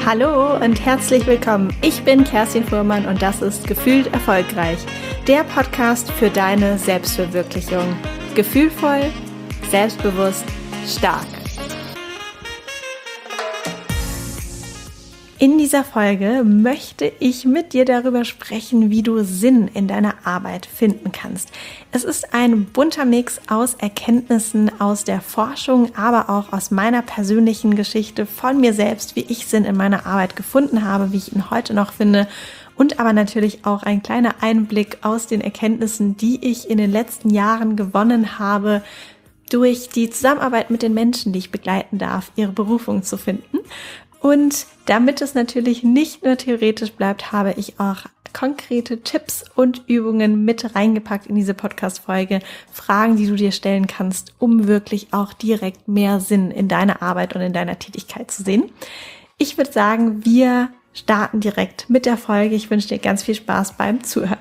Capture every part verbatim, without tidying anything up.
Hallo und herzlich willkommen. Ich bin Kerstin Fuhrmann und das ist Gefühlt Erfolgreich, der Podcast für deine Selbstverwirklichung. Gefühlvoll, selbstbewusst, stark. In dieser Folge möchte ich mit dir darüber sprechen, wie du Sinn in deiner Arbeit finden kannst. Es ist ein bunter Mix aus Erkenntnissen aus der Forschung, aber auch aus meiner persönlichen Geschichte von mir selbst, wie ich Sinn in meiner Arbeit gefunden habe, wie ich ihn heute noch finde und aber natürlich auch ein kleiner Einblick aus den Erkenntnissen, die ich in den letzten Jahren gewonnen habe, durch die Zusammenarbeit mit den Menschen, die ich begleiten darf, ihre Berufung zu finden. Und damit es natürlich nicht nur theoretisch bleibt, habe ich auch konkrete Tipps und Übungen mit reingepackt in diese Podcast-Folge. Fragen, die du dir stellen kannst, um wirklich auch direkt mehr Sinn in deiner Arbeit und in deiner Tätigkeit zu sehen. Ich würde sagen, wir starten direkt mit der Folge. Ich wünsche dir ganz viel Spaß beim Zuhören.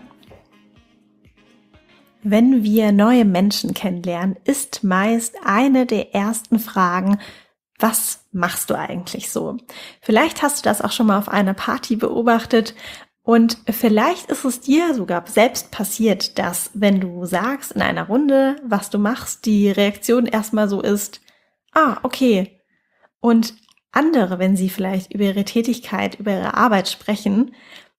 Wenn wir neue Menschen kennenlernen, ist meist eine der ersten Fragen: Was machst du eigentlich so? Vielleicht hast du das auch schon mal auf einer Party beobachtet und vielleicht ist es dir sogar selbst passiert, dass, wenn du sagst in einer Runde, was du machst, die Reaktion erstmal so ist: Ah, okay. Und andere, wenn sie vielleicht über ihre Tätigkeit, über ihre Arbeit sprechen,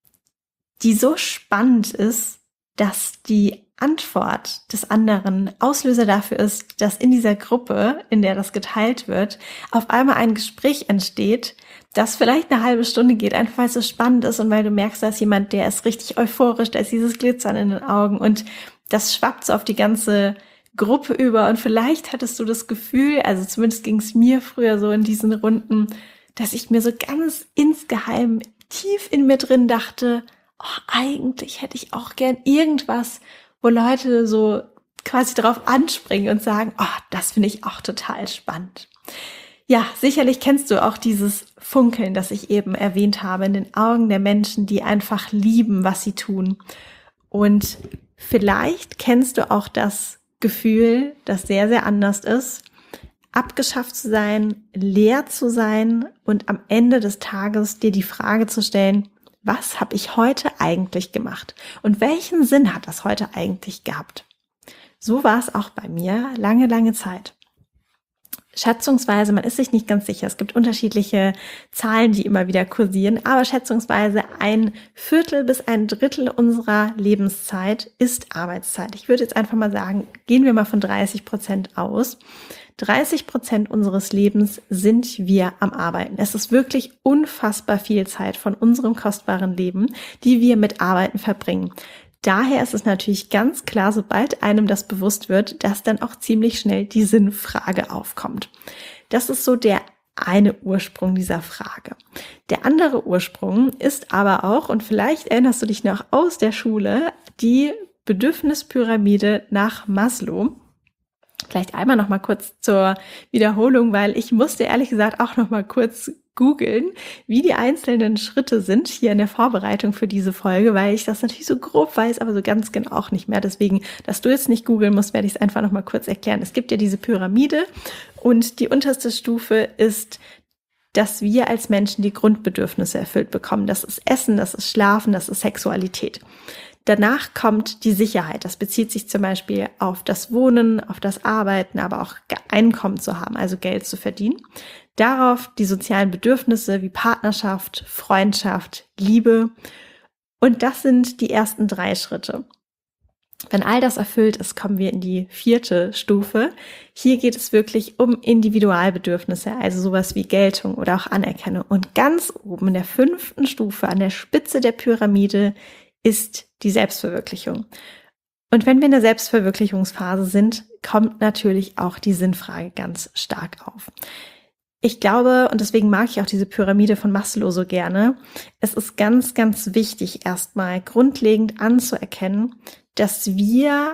die so spannend ist, dass die Antwort des anderen Auslöser dafür ist, dass in dieser Gruppe, in der das geteilt wird, auf einmal ein Gespräch entsteht, das vielleicht eine halbe Stunde geht, einfach weil es so spannend ist und weil du merkst, da ist jemand, der ist richtig euphorisch, da ist dieses Glitzern in den Augen und das schwappt so auf die ganze Gruppe über. Und vielleicht hattest du das Gefühl, also zumindest ging es mir früher so in diesen Runden, dass ich mir so ganz insgeheim tief in mir drin dachte: Oh, eigentlich hätte ich auch gern irgendwas, wo Leute so quasi drauf anspringen und sagen: Oh, das finde ich auch total spannend. Ja, sicherlich kennst du auch dieses Funkeln, das ich eben erwähnt habe, in den Augen der Menschen, die einfach lieben, was sie tun. Und vielleicht kennst du auch das Gefühl, das sehr, sehr anders ist, abgeschafft zu sein, leer zu sein und am Ende des Tages dir die Frage zu stellen: Was habe ich heute eigentlich gemacht? Und welchen Sinn hat das heute eigentlich gehabt? So war es auch bei mir lange, lange Zeit. Schätzungsweise, man ist sich nicht ganz sicher, es gibt unterschiedliche Zahlen, die immer wieder kursieren, aber schätzungsweise ein Viertel bis ein Drittel unserer Lebenszeit ist Arbeitszeit. Ich würde jetzt einfach mal sagen, gehen wir mal von dreißig Prozent aus. dreißig Prozent unseres Lebens sind wir am Arbeiten. Es ist wirklich unfassbar viel Zeit von unserem kostbaren Leben, die wir mit Arbeiten verbringen. Daher ist es natürlich ganz klar, sobald einem das bewusst wird, dass dann auch ziemlich schnell die Sinnfrage aufkommt. Das ist so der eine Ursprung dieser Frage. Der andere Ursprung ist aber auch, und vielleicht erinnerst du dich noch aus der Schule, die Bedürfnispyramide nach Maslow. Vielleicht einmal noch mal kurz zur Wiederholung, weil ich musste ehrlich gesagt auch noch mal kurz googeln, wie die einzelnen Schritte sind hier in der Vorbereitung für diese Folge, weil ich das natürlich so grob weiß, aber so ganz genau auch nicht mehr. Deswegen, dass du jetzt nicht googeln musst, werde ich es einfach noch mal kurz erklären. Es gibt ja diese Pyramide und die unterste Stufe ist, dass wir als Menschen die Grundbedürfnisse erfüllt bekommen. Das ist Essen, das ist Schlafen, das ist Sexualität. Danach kommt die Sicherheit. Das bezieht sich zum Beispiel auf das Wohnen, auf das Arbeiten, aber auch Einkommen zu haben, also Geld zu verdienen. Darauf die sozialen Bedürfnisse wie Partnerschaft, Freundschaft, Liebe. Und das sind die ersten drei Schritte. Wenn all das erfüllt ist, kommen wir in die vierte Stufe. Hier geht es wirklich um Individualbedürfnisse, also sowas wie Geltung oder auch Anerkennung. Und ganz oben in der fünften Stufe, an der Spitze der Pyramide, ist die Selbstverwirklichung. Und wenn wir in der Selbstverwirklichungsphase sind, kommt natürlich auch die Sinnfrage ganz stark auf. Ich glaube, und deswegen mag ich auch diese Pyramide von Maslow so gerne, es ist ganz, ganz wichtig, erstmal grundlegend anzuerkennen, dass wir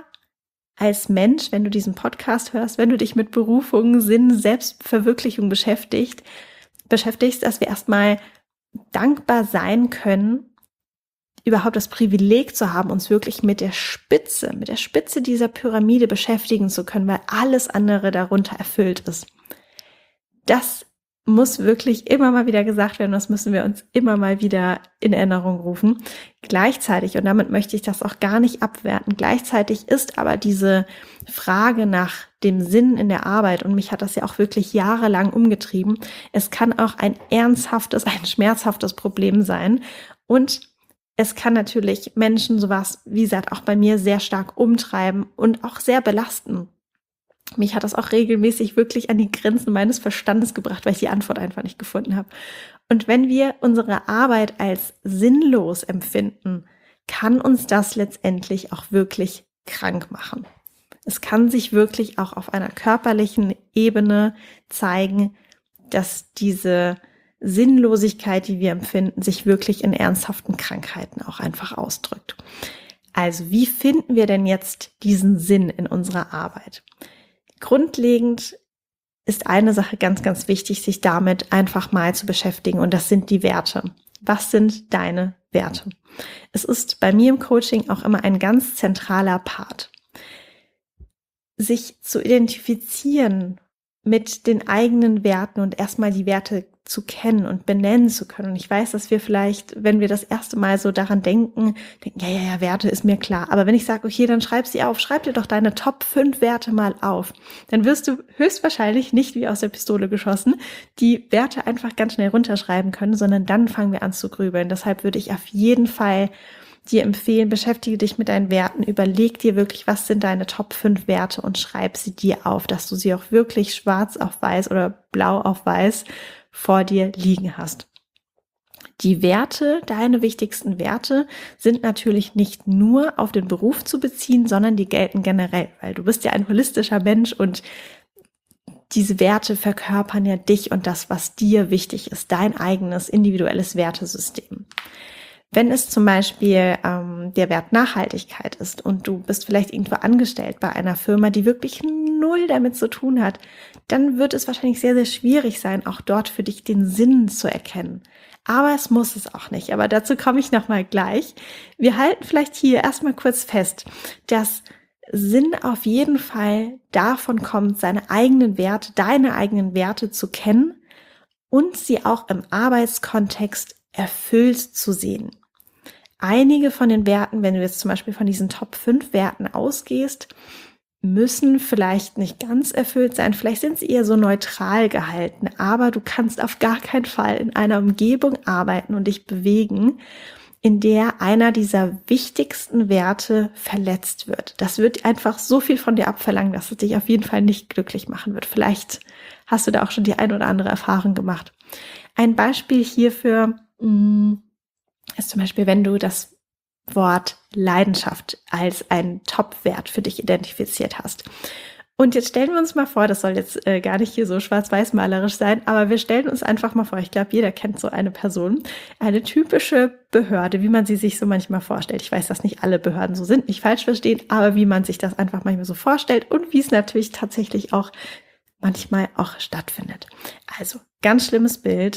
als Mensch, wenn du diesen Podcast hörst, wenn du dich mit Berufung, Sinn, Selbstverwirklichung beschäftigt, beschäftigst, dass wir erstmal dankbar sein können, überhaupt das Privileg zu haben, uns wirklich mit der Spitze, mit der Spitze dieser Pyramide beschäftigen zu können, weil alles andere darunter erfüllt ist. Das muss wirklich immer mal wieder gesagt werden, das müssen wir uns immer mal wieder in Erinnerung rufen. Gleichzeitig, und damit möchte ich das auch gar nicht abwerten, gleichzeitig ist aber diese Frage nach dem Sinn in der Arbeit, und mich hat das ja auch wirklich jahrelang umgetrieben, es kann auch ein ernsthaftes, ein schmerzhaftes Problem sein, und es kann natürlich Menschen sowas, wie gesagt, auch bei mir sehr stark umtreiben und auch sehr belasten. Mich hat das auch regelmäßig wirklich an die Grenzen meines Verstandes gebracht, weil ich die Antwort einfach nicht gefunden habe. Und wenn wir unsere Arbeit als sinnlos empfinden, kann uns das letztendlich auch wirklich krank machen. Es kann sich wirklich auch auf einer körperlichen Ebene zeigen, dass diese Sinnlosigkeit, die wir empfinden, sich wirklich in ernsthaften Krankheiten auch einfach ausdrückt. Also, wie finden wir denn jetzt diesen Sinn in unserer Arbeit? Grundlegend ist eine Sache ganz, ganz wichtig, sich damit einfach mal zu beschäftigen, und das sind die Werte. Was sind deine Werte? Es ist bei mir im Coaching auch immer ein ganz zentraler Part, sich zu identifizieren mit den eigenen Werten und erstmal die Werte zu kennen und benennen zu können. Und ich weiß, dass wir vielleicht, wenn wir das erste Mal so daran denken, denken, ja, ja, ja, Werte ist mir klar. Aber wenn ich sage, okay, dann schreib sie auf, schreib dir doch deine Top fünf Werte mal auf, dann wirst du höchstwahrscheinlich nicht wie aus der Pistole geschossen die Werte einfach ganz schnell runterschreiben können, sondern dann fangen wir an zu grübeln. Deshalb würde ich auf jeden Fall dir empfehlen, beschäftige dich mit deinen Werten, überleg dir wirklich, was sind deine Top fünf Werte, und schreib sie dir auf, dass du sie auch wirklich schwarz auf weiß oder blau auf weiß vor dir liegen hast. Die Werte, deine wichtigsten Werte, sind natürlich nicht nur auf den Beruf zu beziehen, sondern die gelten generell, weil du bist ja ein holistischer Mensch, und diese Werte verkörpern ja dich und das, was dir wichtig ist, dein eigenes individuelles Wertesystem. Wenn es zum Beispiel ähm, der Wert Nachhaltigkeit ist und du bist vielleicht irgendwo angestellt bei einer Firma, die wirklich null damit zu tun hat, dann wird es wahrscheinlich sehr, sehr schwierig sein, auch dort für dich den Sinn zu erkennen. Aber es muss es auch nicht. Aber dazu komme ich nochmal gleich. Wir halten vielleicht hier erstmal kurz fest, dass Sinn auf jeden Fall davon kommt, seine eigenen Werte, deine eigenen Werte zu kennen und sie auch im Arbeitskontext erfüllt zu sehen. Einige von den Werten, wenn du jetzt zum Beispiel von diesen Top fünf Werten ausgehst, müssen vielleicht nicht ganz erfüllt sein. Vielleicht sind sie eher so neutral gehalten, aber du kannst auf gar keinen Fall in einer Umgebung arbeiten und dich bewegen, in der einer dieser wichtigsten Werte verletzt wird. Das wird einfach so viel von dir abverlangen, dass es dich auf jeden Fall nicht glücklich machen wird. Vielleicht hast du da auch schon die ein oder andere Erfahrung gemacht. Ein Beispiel hierfür mh, ist zum Beispiel, wenn du das Wort Leidenschaft als einen Top-Wert für dich identifiziert hast. Und jetzt stellen wir uns mal vor, das soll jetzt äh, gar nicht hier so schwarz-weiß-malerisch sein, aber wir stellen uns einfach mal vor, ich glaube, jeder kennt so eine Person, eine typische Behörde, wie man sie sich so manchmal vorstellt. Ich weiß, dass nicht alle Behörden so sind, nicht falsch verstehen, aber wie man sich das einfach manchmal so vorstellt und wie es natürlich tatsächlich auch manchmal auch stattfindet. Also, ganz schlimmes Bild.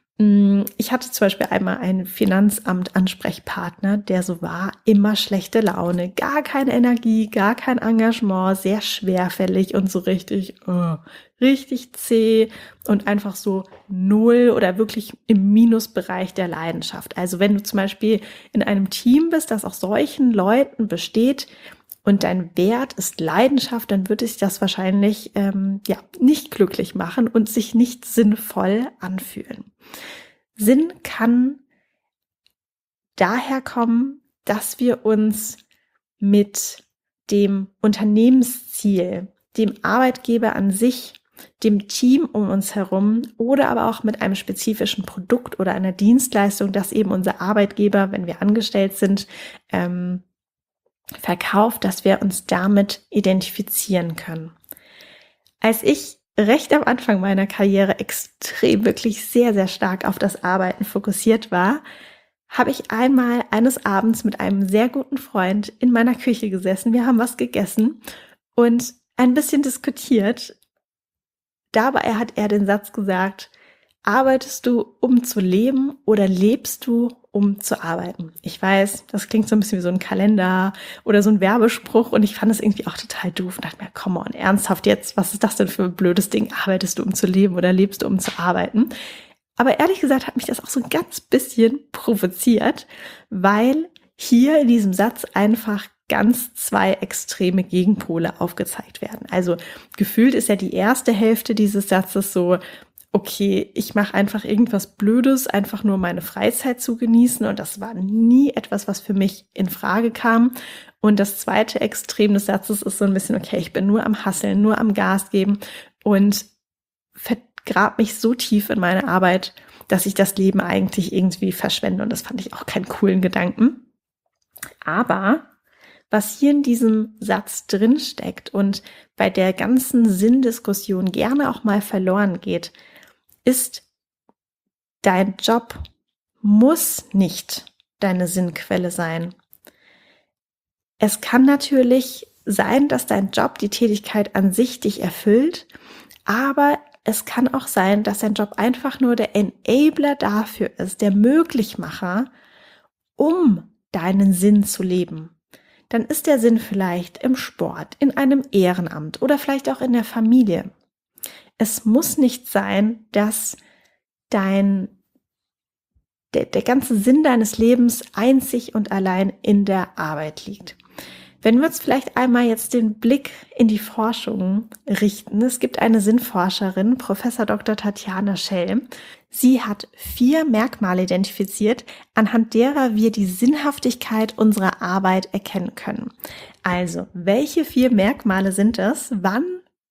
Ich hatte zum Beispiel einmal einen Finanzamt-Ansprechpartner, der so war, immer schlechte Laune, gar keine Energie, gar kein Engagement, sehr schwerfällig und so richtig, oh, richtig zäh und einfach so null oder wirklich im Minusbereich der Leidenschaft. Also wenn du zum Beispiel in einem Team bist, das aus solchen Leuten besteht, und dein Wert ist Leidenschaft, dann würde sich das wahrscheinlich ähm, ja nicht glücklich machen und sich nicht sinnvoll anfühlen. Sinn kann daher kommen, dass wir uns mit dem Unternehmensziel, dem Arbeitgeber an sich, dem Team um uns herum oder aber auch mit einem spezifischen Produkt oder einer Dienstleistung, das eben unser Arbeitgeber, wenn wir angestellt sind, ähm, verkauft, dass wir uns damit identifizieren können. Als ich recht am Anfang meiner Karriere extrem, wirklich sehr, sehr stark auf das Arbeiten fokussiert war, habe ich einmal eines Abends mit einem sehr guten Freund in meiner Küche gesessen. Wir haben was gegessen und ein bisschen diskutiert. Dabei hat er den Satz gesagt: Arbeitest du, um zu leben, oder lebst du, um zu arbeiten. Ich weiß, das klingt so ein bisschen wie so ein Kalender oder so ein Werbespruch und ich fand es irgendwie auch total doof und dachte mir, come on, ernsthaft jetzt, was ist das denn für ein blödes Ding? Arbeitest du, um zu leben oder lebst du, um zu arbeiten? Aber ehrlich gesagt hat mich das auch so ein ganz bisschen provoziert, weil hier in diesem Satz einfach ganz zwei extreme Gegenpole aufgezeigt werden. Also gefühlt ist ja die erste Hälfte dieses Satzes so, okay, ich mache einfach irgendwas Blödes, einfach nur meine Freizeit zu genießen und das war nie etwas, was für mich in Frage kam. Und das zweite Extrem des Satzes ist so ein bisschen, okay, ich bin nur am Hasseln, nur am Gas geben und vergrab mich so tief in meine Arbeit, dass ich das Leben eigentlich irgendwie verschwende und das fand ich auch keinen coolen Gedanken. Aber was hier in diesem Satz drin steckt und bei der ganzen Sinndiskussion gerne auch mal verloren geht, ist, dein Job muss nicht deine Sinnquelle sein. Es kann natürlich sein, dass dein Job, die Tätigkeit an sich dich erfüllt, aber es kann auch sein, dass dein Job einfach nur der Enabler dafür ist, der Möglichmacher, um deinen Sinn zu leben. Dann ist der Sinn vielleicht im Sport, in einem Ehrenamt oder vielleicht auch in der Familie. Es muss nicht sein, dass dein, der, der ganze Sinn deines Lebens einzig und allein in der Arbeit liegt. Wenn wir uns vielleicht einmal jetzt den Blick in die Forschung richten. Es gibt eine Sinnforscherin, Professor Doktor Tatjana Schell. Sie hat vier Merkmale identifiziert, anhand derer wir die Sinnhaftigkeit unserer Arbeit erkennen können. Also, welche vier Merkmale sind es? Wann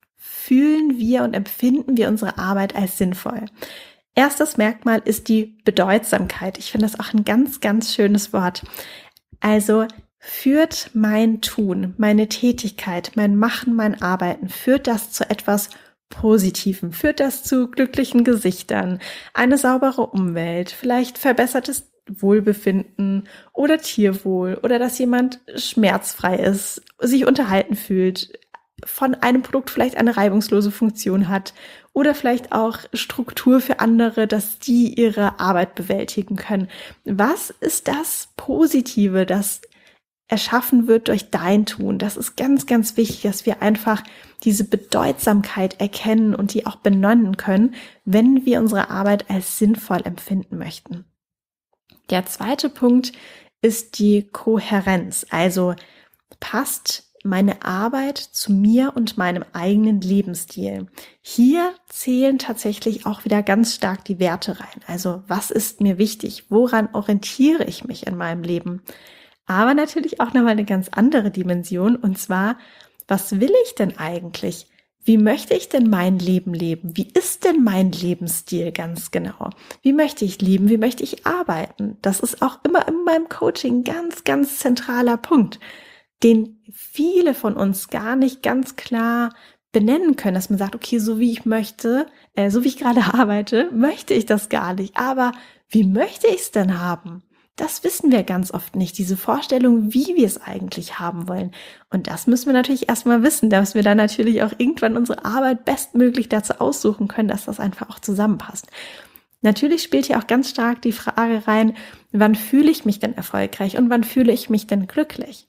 fühlen wir und empfinden wir unsere Arbeit als sinnvoll? Erstes Merkmal ist die Bedeutsamkeit. Ich finde das auch ein ganz, ganz schönes Wort. Also führt mein Tun, meine Tätigkeit, mein Machen, mein Arbeiten, führt das zu etwas Positivem? Führt das zu glücklichen Gesichtern, eine saubere Umwelt, vielleicht verbessertes Wohlbefinden oder Tierwohl oder dass jemand schmerzfrei ist, sich unterhalten fühlt, von einem Produkt vielleicht eine reibungslose Funktion hat oder vielleicht auch Struktur für andere, dass die ihre Arbeit bewältigen können. Was ist das Positive, das erschaffen wird durch dein Tun? Das ist ganz, ganz wichtig, dass wir einfach diese Bedeutsamkeit erkennen und die auch benennen können, wenn wir unsere Arbeit als sinnvoll empfinden möchten. Der zweite Punkt ist die Kohärenz. Also passt meine Arbeit zu mir und meinem eigenen Lebensstil. Hier zählen tatsächlich auch wieder ganz stark die Werte rein. Also was ist mir wichtig? Woran orientiere ich mich in meinem Leben? Aber natürlich auch nochmal eine ganz andere Dimension, und zwar, was will ich denn eigentlich? Wie möchte ich denn mein Leben leben? Wie ist denn mein Lebensstil ganz genau? Wie möchte ich leben? Wie möchte ich arbeiten? Das ist auch immer in meinem Coaching ein ganz, ganz zentraler Punkt, den viele von uns gar nicht ganz klar benennen können, dass man sagt, okay, so wie ich möchte, äh, so wie ich gerade arbeite, möchte ich das gar nicht. Aber wie möchte ich es denn haben? Das wissen wir ganz oft nicht, diese Vorstellung, wie wir es eigentlich haben wollen. Und das müssen wir natürlich erstmal wissen, dass wir dann natürlich auch irgendwann unsere Arbeit bestmöglich dazu aussuchen können, dass das einfach auch zusammenpasst. Natürlich spielt hier auch ganz stark die Frage rein, wann fühle ich mich denn erfolgreich und wann fühle ich mich denn glücklich?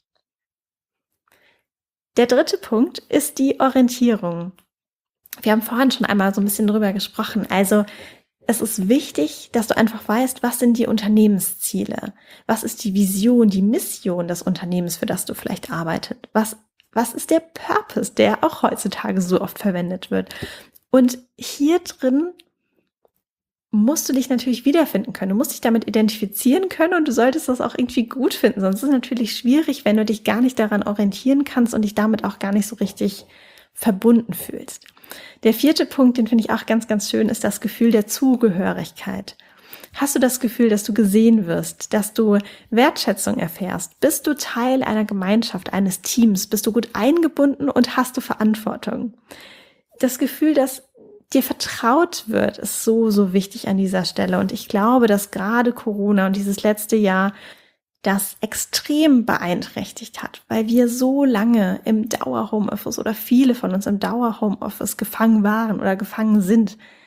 Der dritte Punkt ist die Orientierung. Wir haben vorhin schon einmal so ein bisschen drüber gesprochen. Also es ist wichtig, dass du einfach weißt, was sind die Unternehmensziele? Was ist die Vision, die Mission des Unternehmens, für das du vielleicht arbeitest? Was, was ist der Purpose, der auch heutzutage so oft verwendet wird? Und hier drin musst du dich natürlich wiederfinden können. Du musst dich damit identifizieren können und du solltest das auch irgendwie gut finden. Sonst ist es natürlich schwierig, wenn du dich gar nicht daran orientieren kannst und dich damit auch gar nicht so richtig verbunden fühlst. Der vierte Punkt, den finde ich auch ganz, ganz schön, ist das Gefühl der Zugehörigkeit. Hast du das Gefühl, dass du gesehen wirst, dass du Wertschätzung erfährst? Bist du Teil einer Gemeinschaft, eines Teams? Bist du gut eingebunden und hast du Verantwortung? Das Gefühl, dass dir vertraut wird, ist so, so wichtig an dieser Stelle. Und ich glaube, dass gerade Corona und dieses letzte Jahr das extrem beeinträchtigt hat, weil wir so lange im Dauer-Homeoffice oder viele von uns im Dauer-Homeoffice gefangen waren oder gefangen sind,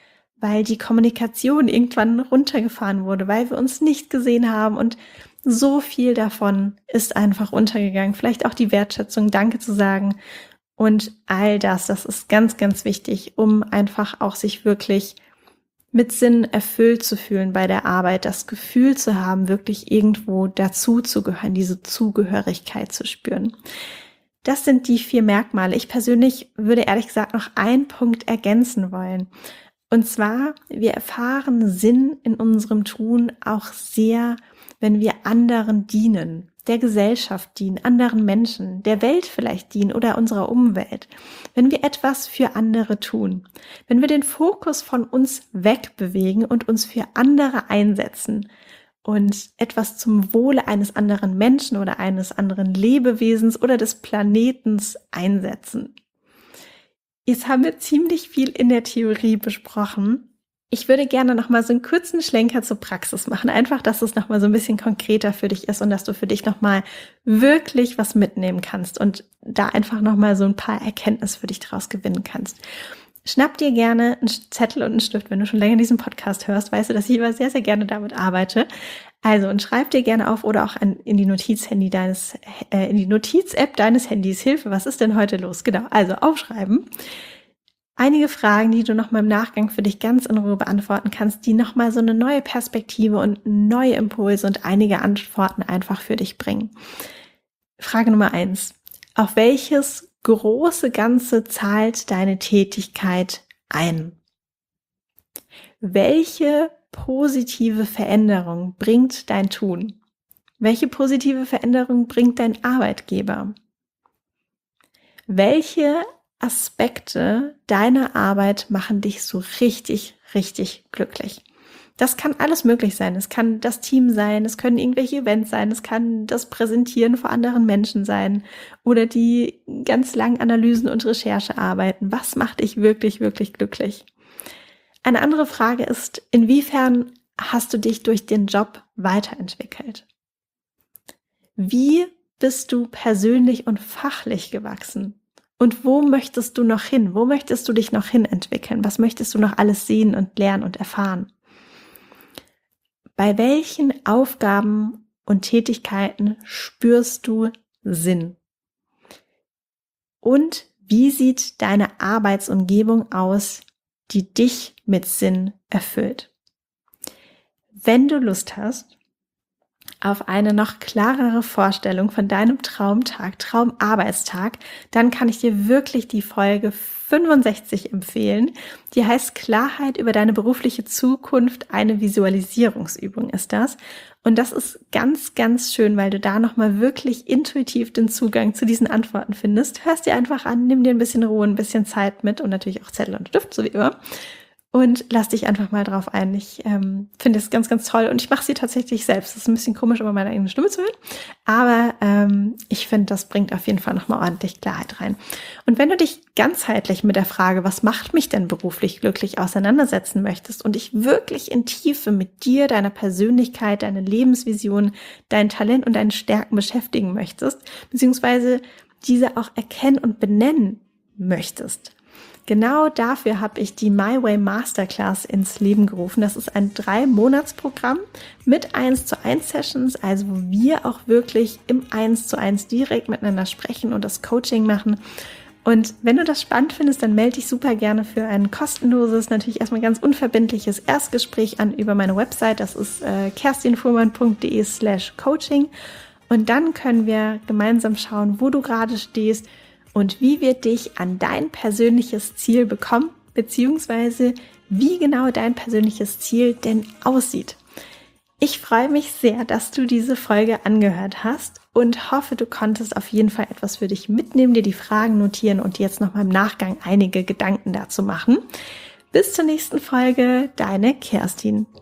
weil die Kommunikation irgendwann runtergefahren wurde, weil wir uns nicht gesehen haben und so viel davon ist einfach untergegangen. Vielleicht auch die Wertschätzung, Danke zu sagen und all das, das ist ganz, ganz wichtig, um einfach auch sich wirklich mit Sinn erfüllt zu fühlen bei der Arbeit, das Gefühl zu haben, wirklich irgendwo dazu zu gehören, diese Zugehörigkeit zu spüren. Das sind die vier Merkmale. Ich persönlich würde ehrlich gesagt noch einen Punkt ergänzen wollen. Und zwar, wir erfahren Sinn in unserem Tun auch sehr, wenn wir anderen dienen, der Gesellschaft dienen, anderen Menschen, der Welt vielleicht dienen oder unserer Umwelt. Wenn wir etwas für andere tun, wenn wir den Fokus von uns wegbewegen und uns für andere einsetzen und etwas zum Wohle eines anderen Menschen oder eines anderen Lebewesens oder des Planetens einsetzen. Jetzt haben wir ziemlich viel in der Theorie besprochen. Ich würde gerne nochmal so einen kurzen Schlenker zur Praxis machen. Einfach, dass es nochmal so ein bisschen konkreter für dich ist und dass du für dich nochmal wirklich was mitnehmen kannst und da einfach nochmal so ein paar Erkenntnisse für dich draus gewinnen kannst. Schnapp dir gerne einen Zettel und einen Stift. Wenn du schon länger diesen Podcast hörst, weißt du, dass ich immer sehr, sehr gerne damit arbeite. Also, und schreib dir gerne auf oder auch an, in die Notiz-Handy deines, äh, in die Notiz-App deines Handys. Hilfe, was ist denn heute los? Genau, also aufschreiben. Einige Fragen, die du nochmal im Nachgang für dich ganz in Ruhe beantworten kannst, die nochmal so eine neue Perspektive und neue Impulse und einige Antworten einfach für dich bringen. Frage Nummer eins. Auf welches große Ganze zahlt deine Tätigkeit ein? Welche positive Veränderung bringt dein Tun? Welche positive Veränderung bringt dein Arbeitgeber? Welche Aspekte deiner Arbeit machen dich so richtig, richtig glücklich? Das kann alles möglich sein. Es kann das Team sein, es können irgendwelche Events sein, es kann das Präsentieren vor anderen Menschen sein oder die ganz langen Analysen und Recherchearbeiten. Was macht dich wirklich, wirklich glücklich? Eine andere Frage ist, inwiefern hast du dich durch den Job weiterentwickelt? Wie bist du persönlich und fachlich gewachsen? Und wo möchtest du noch hin? Wo möchtest du dich noch hin entwickeln? Was möchtest du noch alles sehen und lernen und erfahren? Bei welchen Aufgaben und Tätigkeiten spürst du Sinn? Und wie sieht deine Arbeitsumgebung aus, die dich mit Sinn erfüllt? Wenn du Lust hast auf eine noch klarere Vorstellung von deinem Traumtag, Traumarbeitstag, dann kann ich dir wirklich die Folge fünfundsechzig empfehlen. Die heißt Klarheit über deine berufliche Zukunft, eine Visualisierungsübung ist das. Und das ist ganz, ganz schön, weil du da nochmal wirklich intuitiv den Zugang zu diesen Antworten findest. Hörst dir einfach an, nimm dir ein bisschen Ruhe, ein bisschen Zeit mit und natürlich auch Zettel und Stift, so wie immer. Und lass dich einfach mal drauf ein. Ich ähm, finde es ganz, ganz toll und ich mache sie tatsächlich selbst. Das ist ein bisschen komisch, immer meine eigene Stimme zu hören, aber ähm, ich finde, das bringt auf jeden Fall nochmal ordentlich Klarheit rein. Und wenn du dich ganzheitlich mit der Frage, was macht mich denn beruflich glücklich, auseinandersetzen möchtest und dich wirklich in Tiefe mit dir, deiner Persönlichkeit, deiner Lebensvision, dein Talent und deinen Stärken beschäftigen möchtest, beziehungsweise diese auch erkennen und benennen möchtest, genau dafür habe ich die My Way Masterclass ins Leben gerufen. Das ist ein Drei-Monats-Programm mit eins zu eins Sessions, also wo wir auch wirklich im eins zu eins direkt miteinander sprechen und das Coaching machen. Und wenn du das spannend findest, dann melde dich super gerne für ein kostenloses, natürlich erstmal ganz unverbindliches Erstgespräch an über meine Website. Das ist äh, kerstinfuhrmann.de slash coaching. Und dann können wir gemeinsam schauen, wo du gerade stehst, und wie wir dich an dein persönliches Ziel bekommen, beziehungsweise wie genau dein persönliches Ziel denn aussieht. Ich freue mich sehr, dass du diese Folge angehört hast und hoffe, du konntest auf jeden Fall etwas für dich mitnehmen, dir die Fragen notieren und jetzt nochmal im Nachgang einige Gedanken dazu machen. Bis zur nächsten Folge, deine Kerstin.